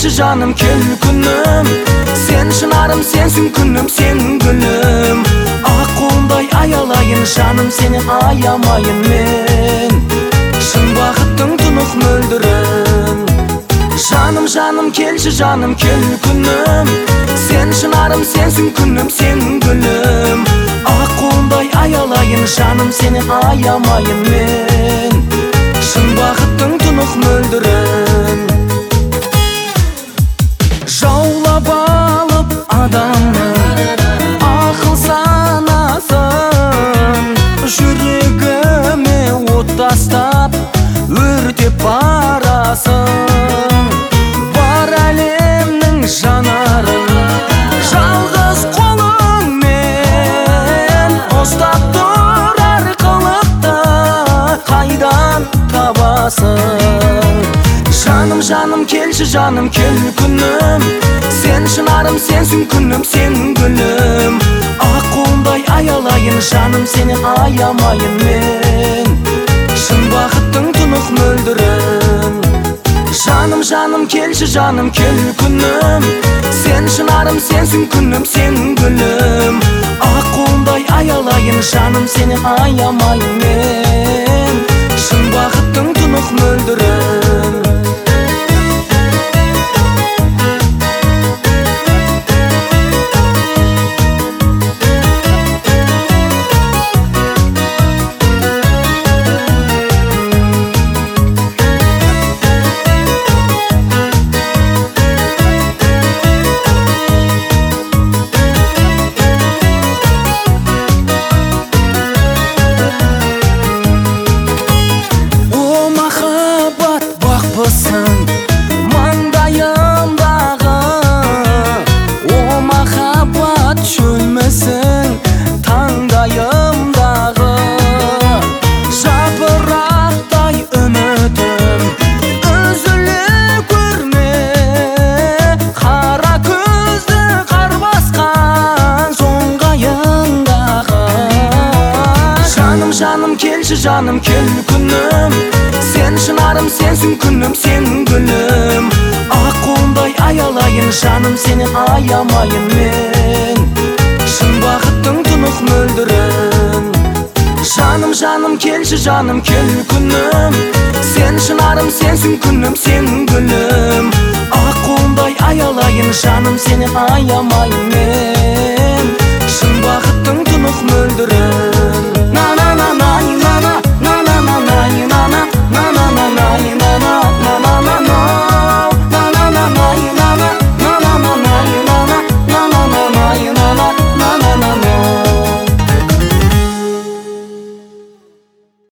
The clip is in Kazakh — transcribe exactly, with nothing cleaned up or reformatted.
келші жаным кел күнім, сен шынарым сенсің күнім сен гүлім. Ақ қолымдай аялайын жаным сені аямайын мен, шын бақыттың тұнық мөлдірін. Жаным жаным келші жаным кел күнім, сен шынарым сенсің күнім сен гүлім. Ақ қолымдай аялайын жаным сені аямайын мен, шын бақыттың тұнық мөлдірін. Жаулап алып адамның ақыл санасын, жүрегіме от тастап өртеп барасың. Бар әлемнің жанарын жалғыз қолыңмен ұстап тұрар қылықты қайдан табасың? Жаным жаным келші жаным кел күнім, сен шынарым сенсің күнім сен гүлім. Ақ қолымдай аялайын жаным сені аямайын мен, шын бақыттың тұнық мөлдірін. Жаным жаным келші жаным кел күнім, сен шынарым сенсің күнім сен гүлім. Ақ қолымдай аялайын жаным сені аямайын мен, шын бақыттың тұнық мөлдірін. Маңдайымдағы о махаббат шөлмесің, таңдайымдағы жапырақтай үмітім үзіле көрме. Қара көзді қар басқан соңғайындағы. Жаным жаным келші жаным кел күнім, сен шынарым сенсің күнім сен гүлім. Ақ қолымдай аялайын жаным сені аямайын мен, шын бақыттың тұнық мөлдірін. Жаным жаным келші жаным кел күнім, сен шынарым сенсің күнім сен гүлім. Ақ қолымдай аялайын жаным сені аямайын мен, шын бақыттың тұнық мөлдірін. На на на на на на